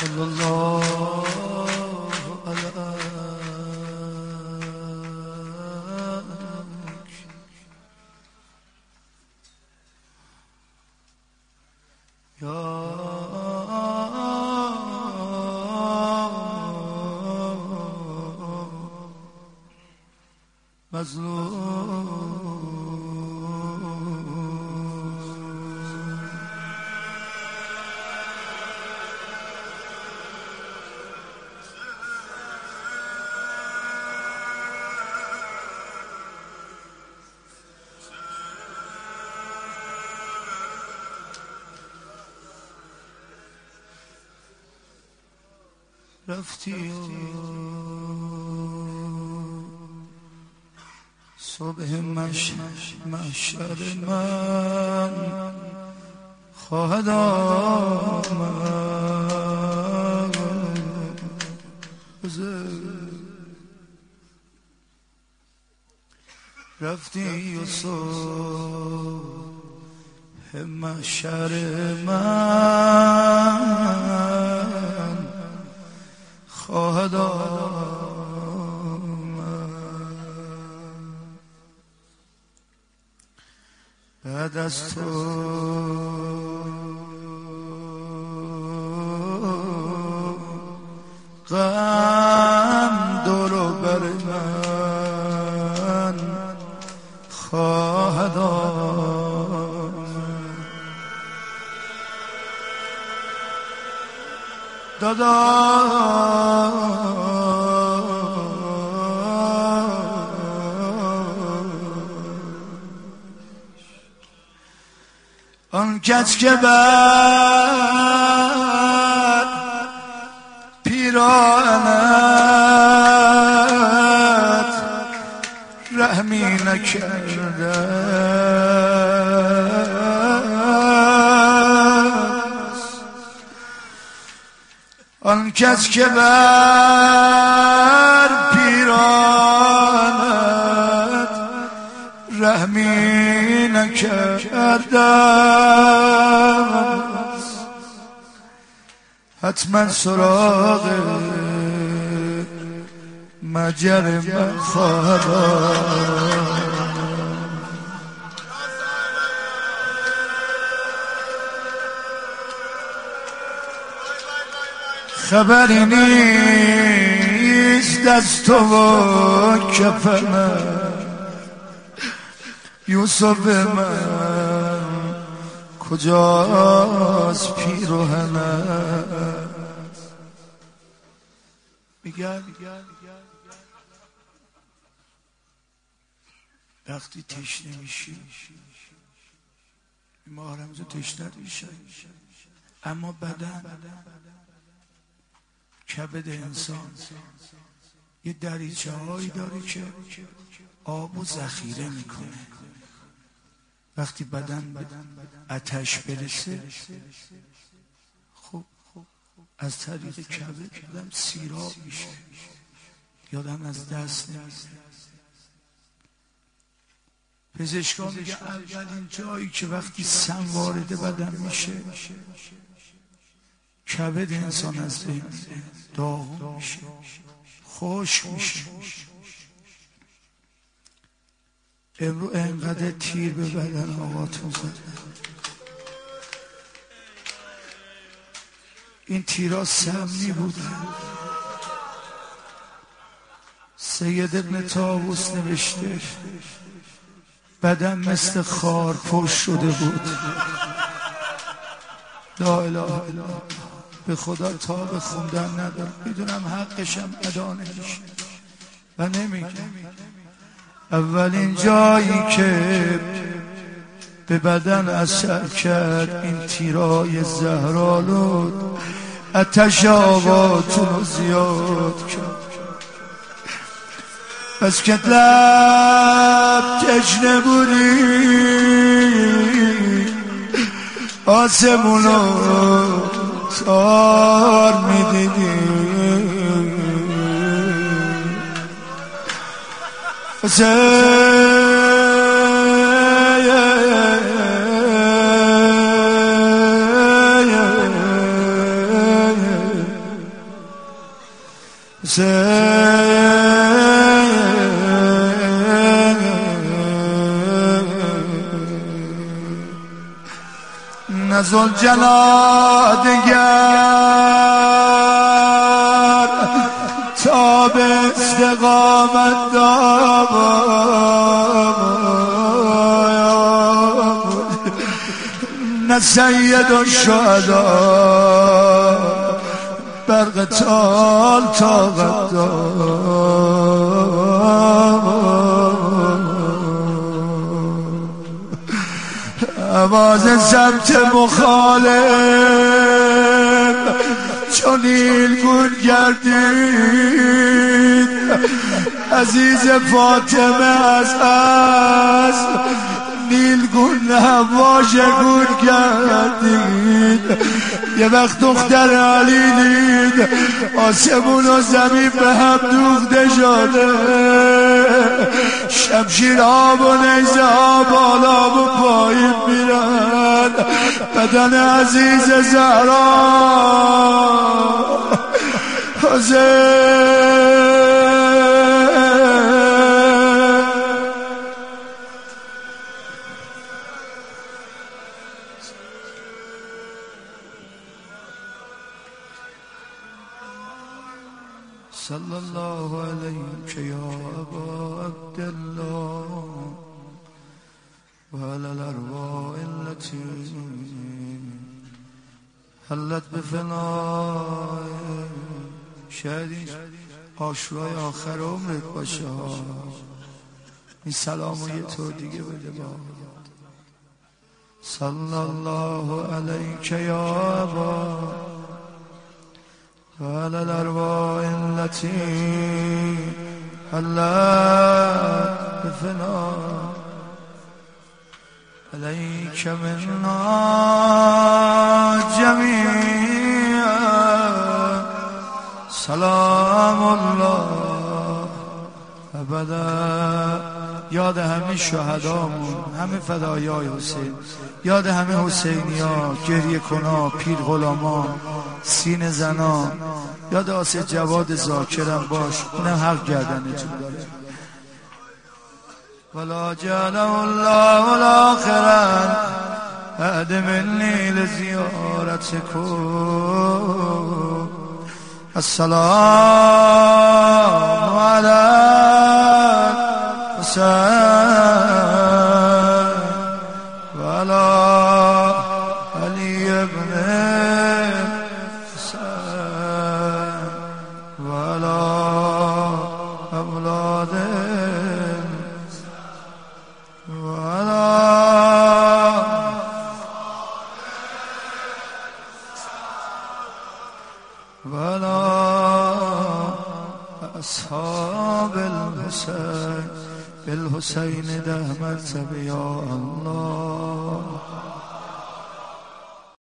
صلی الله علیک یا مظلوم. رفتی صبح محشر من خواهد آمد. رفتی و صبح محشر من خواهد آمد. بعد از تو غم دور و بر من خواهد آمد. آن کس که بر پیراهنت رحمی نکرده، آن کس که بر پیراهنت رحمی نکرده، حتما سراغ مجرم خواهد آمد. خبری نیست از تو و کفنم یوسف من، کجاست پیراهنم؟ میگم وقتی تشنه میشی، ما رمز تشنه میشه، اما بدن کبد انسان یه دریچه هایی داره که آب و ذخیره میکنه. وقتی بدن آتش برسه، خب از طریق کبد بدن سیراب میشه، یادم از دست نمیده. پزشکان میگه اولین جایی که وقتی سم وارد بدن میشه کبد انسان از بین میره، داغون میشه، خشک میشه. امرو انقدر تیر به بدن آقاتون زدن، این تیرها سمی بودن. سید ابن طاووس نوشته بدن مثل خار پشت شده بود. لا اله الا الله. به خدا تاب خوندن ندارم، میدونم حقشم ادا نمیشه و نمیگم. اولین جایی که به بدن اثر کرد این تیرای زهرآلود، آتش آقاتون رو زیاد کرد. از که لب تشنه بودی آسمونو تار میدیدی، نزل جلا دگر تا به استقامت دام نه سید الشهدا برق تال طاقت آواز ضبط مخالف چون نیلگون گردید عزیز فاطمه از نیلگون واژگون گردید یه وقت دختر علی دید آسمون و زمین به هم دوخته شده شمشیرها و نیزه ها بالا و پایین میرن بدن عزیز زهرا صلى الله عليك يا أبا عبد الله وعلى الأرواح التي حلت بفناء شاید عاشورای آخر عمرت باشه این سلامو یه طور دیگه بده با صلى الله عليك يا أبا وعلى الأرواح التي حلت بفناء عليك منا جميعا سلام الله ابدا. یاد همه شهدامون، همه فدایای حسین، یاد همه حسینیا، گریه کنا، پیر غلامان، سینه زنا، یاد آسه جواد ذاکرم باش، اونم حق گردنتون داره. ولا جعله الله الاخرا بعد مني لزيارتكم السلام على حسين وعلى علي بن حسين وعلى أولاده وعلى أصحاب الحسين بالحسين ده مرتبه يا الله.